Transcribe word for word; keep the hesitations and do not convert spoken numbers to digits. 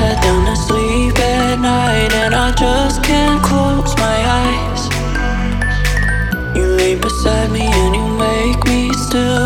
head down to sleep at night, and I just can't close my eyes. You lay beside me and you make me still